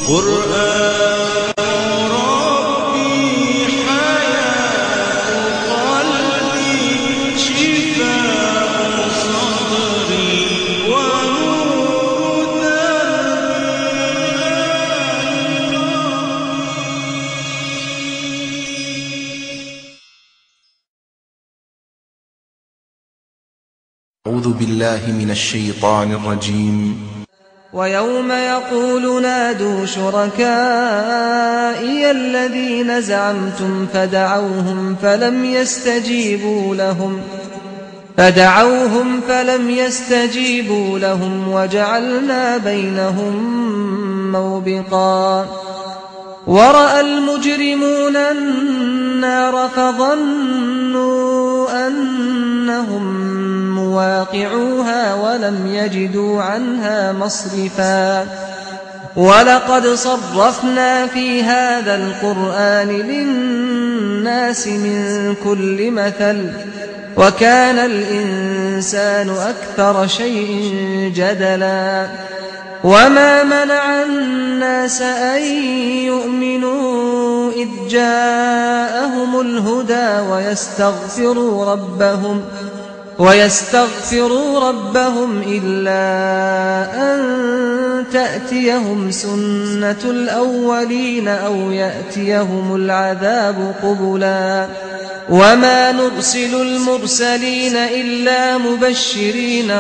قرآن ربي حياة قلبي شفاء صدري ونور أعوذ بالله من الشيطان الرجيم. ويوم يقول نادوا شركائي الذين زعمتم فدعوهم فلم يستجيبوا لهم وجعلنا بينهم موبقا ورأى المجرمون النار فظنوا أنهم مواقعوها ولم يجدوا عنها مصرفا ولقد صرفنا في هذا القرآن للناس من كل مثل وكان الإنسان أكثر شيء جدلا وما منع الناس أن يؤمنوا إذ جاءهم الهدى ويستغفروا ربهم إلا أن تأتيهم سنة الأولين أو يأتيهم العذاب قبلا وما نرسل المرسلين إلا مبشرين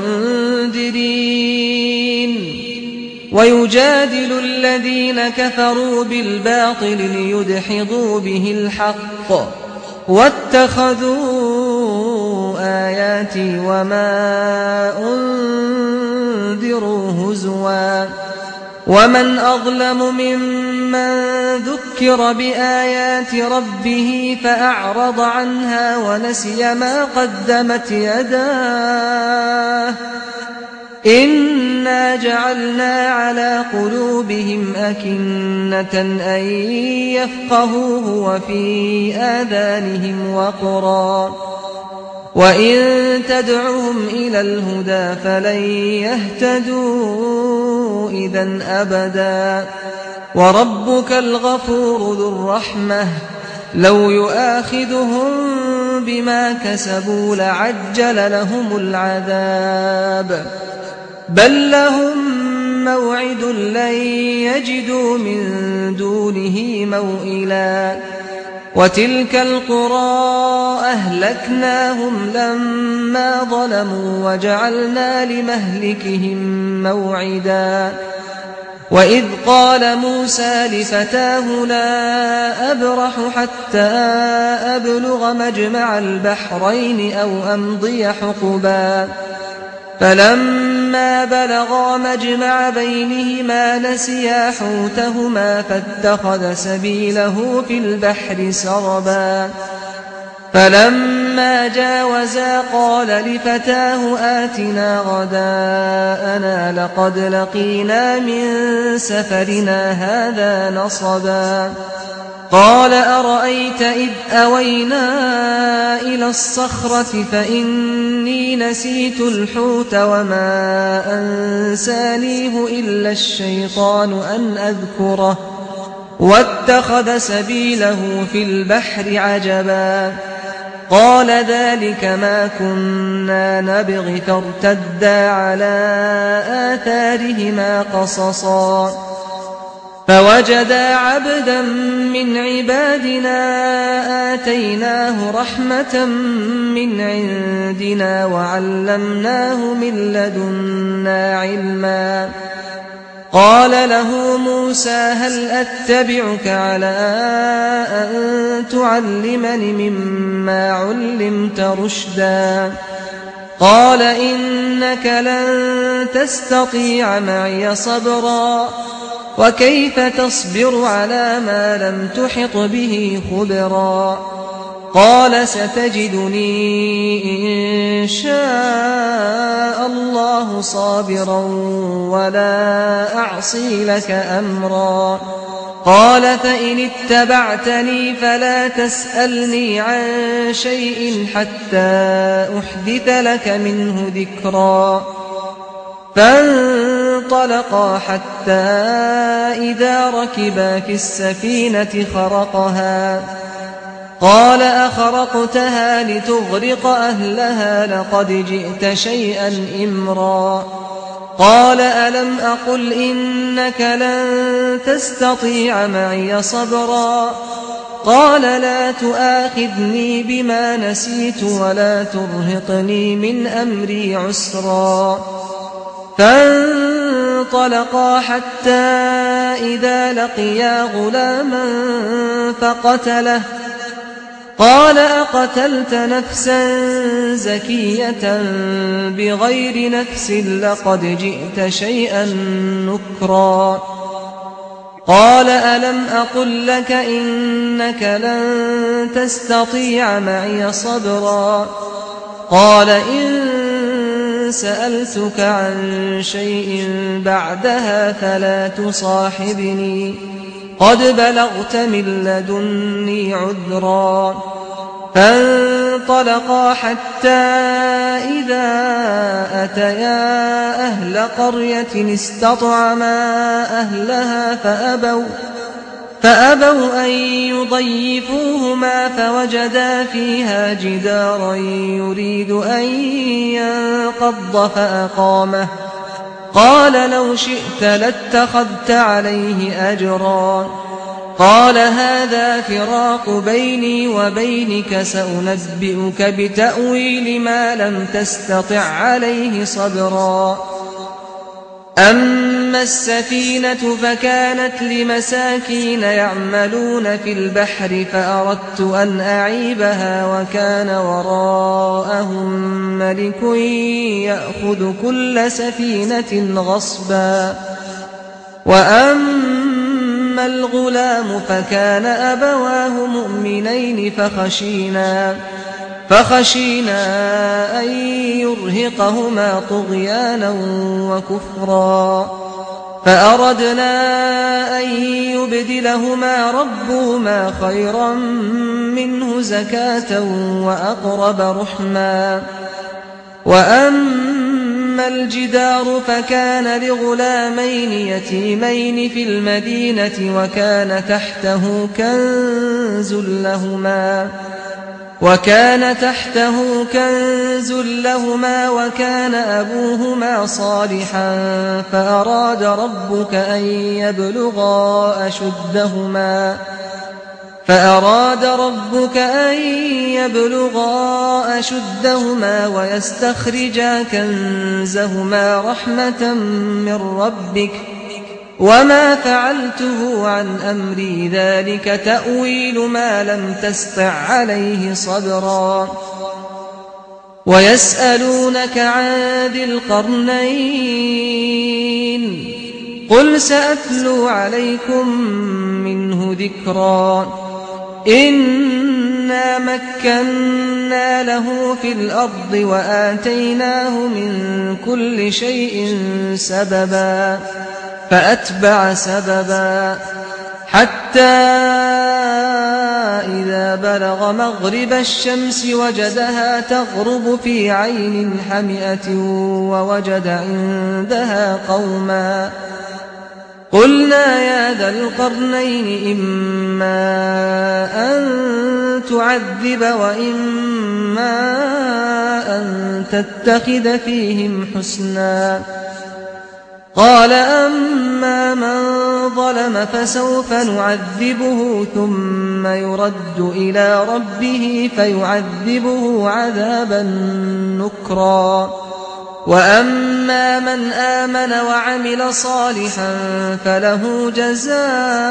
ومنذرين ويجادل الذين كفروا بالباطل ليدحضوا به الحق واتخذوا آياتي وما أنذروا هزوا ومن أظلم ممن ذكر بآيات ربه فأعرض عنها ونسي ما قدمت يداه إنا جعلنا على قلوبهم أكنة أن يفقهوه وفي آذانهم وقرا وإن تدعهم إلى الهدى فلن يهتدوا إذا أبدا وربك الغفور ذو الرحمة لو يؤاخذهم بما كسبوا لعجل لهم العذاب بل لهم موعد لن يجدوا من دونه موئلا وتلك القرى أهلكناهم لما ظلموا وجعلنا لمهلكهم موعدا وإذ قال موسى لفتاه لا أبرح حتى أبلغ مجمع البحرين أو أمضي حقبا فلما بلغا مجمع بينهما نسيا حوتهما فاتخذ سبيله في البحر سربا فلما جاوزا قال لفتاه آتنا غداءنا لقد لقينا من سفرنا هذا نصبا قال أرأيت إذ أوينا إلى الصخرة فإني نسيت الحوت وما أنسانيه إلا الشيطان أن أذكره واتخذ سبيله في البحر عجبا قال ذلك ما كنا نبغ فارتدا على آثارهما قصصا فوجدا عبدا من عبادنا آتيناه رحمة من عندنا وعلمناه من لدنا علما قال له موسى هل أتبعك على أن تعلمني مما علمت رشدا قال إنك لن تستطيع معي صبرا وكيف تصبر على ما لم تحط به خبرا قال ستجدني إن شاء الله صابرا ولا أعصي لك أمرا قال فإن اتبعتني فلا تسألني عن شيء حتى أحدث لك منه ذكرا فانطلقا حتى إذا ركبا في السفينة خرقها قال أخرقتها لتغرق أهلها لقد جئت شيئا إمرا قال ألم أقل إنك لن تستطيع معي صبرا قال لا تؤاخذني بما نسيت ولا ترهقني من أمري عسرا فانطلقا حتى إذا لقيا غلاما فقتله قال أقتلت نفسا زكية بغير نفس لقد جئت شيئا نكرا قال ألم أقل لك إنك لن تستطيع معي صبرا قال إن سألتك عن شيء بعدها فلا تصاحبني قد بلغت من لدني عذرا فانطلقا حتى إذا أتيا أهل قرية استطعما أهلها فأبوا أن يضيفوهما فوجدا فيها جدارا يريد أن ينقض فأقامه قال لو شئت لاتخذت عليه أجرا قال هذا فراق بيني وبينك سأنبئك بتأويل ما لم تستطع عليه صبرا أما السفينة فكانت لمساكين يعملون في البحر فأردت أن أعيبها وكان وراءهم ملك يأخذ كل سفينة غصبا وأما الغلام فكان أبواه مؤمنين فخشينا أن يرهقهما طغيانا وكفرا فأردنا أن يبدلهما ربهما خيرا منه زكاة وأقرب رحما وأما الجدار فكان لغلامين يتيمين في المدينة وكان تحته كنز لهما وكان أبوهما صالحا فأراد ربك أن يبلغا أشدهما ويستخرجا كنزهما رحمة من ربك وما فعلته عن أمري ذلك تأويل ما لم تسطع عليه صبرا ويسألونك عن ذي القرنين قل سأتلو عليكم منه ذكرا إنا مكنا له في الأرض وآتيناه من كل شيء سببا فأتبع سببا حتى إذا بلغ مغرب الشمس وجدها تغرب في عين حمئة ووجد عندها قوما قلنا يا ذا القرنين إما أن تعذب وإما أن تتخذ فيهم حسنا قال أما من ظلم فسوف نعذبه ثم يرد إلى ربه فيعذبه عذابا نكرا وأما من آمن وعمل صالحا فله جزاء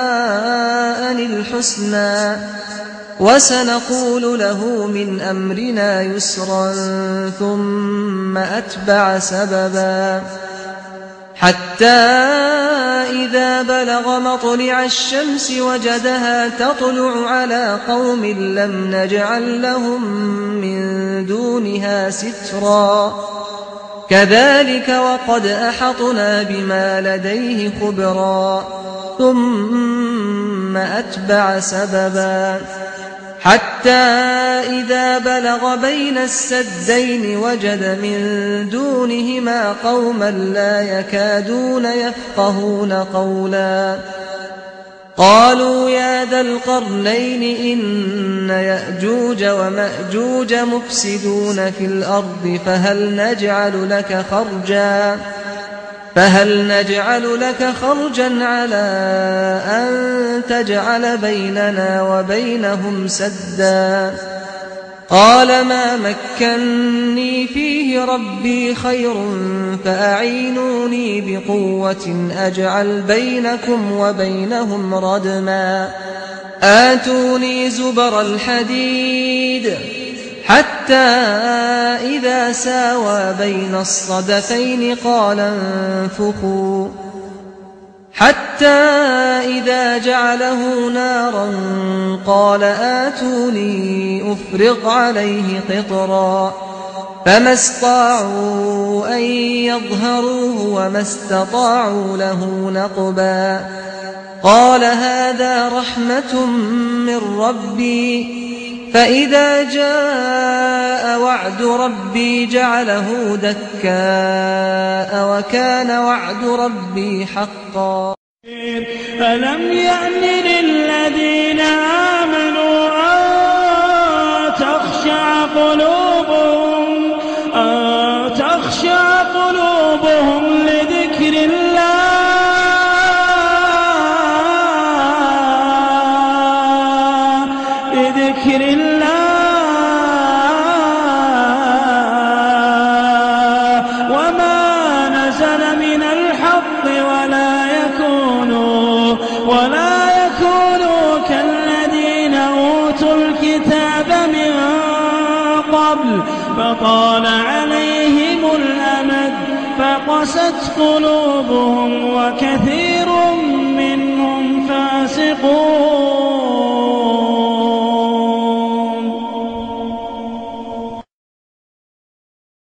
الحسنى وسنقول له من أمرنا يسرا ثم أتبع سببا حتى إذا بلغ مطلع الشمس وجدها تطلع على قوم لم نجعل لهم من دونها سترا كذلك وقد أحطنا بما لديه خبرا ثم أتبع سببا حتى إذا بلغ بين السدين وجد من دونهما قوما لا يكادون يفقهون قولا قالوا يا ذا القرنين إن يأجوج ومأجوج مفسدون في الأرض فهل نجعل لك خرجا على أن تجعل بيننا وبينهم سدا قال ما مكني فيه ربي خير فأعينوني بقوة أجعل بينكم وبينهم ردما آتوني زبر الحديد حتى إذا ساوى بين الصدفين قال انفخوا حتى إذا جعله نارا قال آتوني أفرغ عليه قطرا فما استطاعوا أن يظهروه وما استطاعوا له نقبا قال هذا رحمة من ربي فإذا جاء وعد ربي جعله دكاء وكان وعد ربي حقا ألم يأن للذين آمنوا أن تخشع قلوبهم لذكر الله وما نزل من الحق ولا يكونوا كالذين أوتوا الكتاب من قبل فطال عليهم الأمد فقست قلوبهم وكثير منهم فاسقون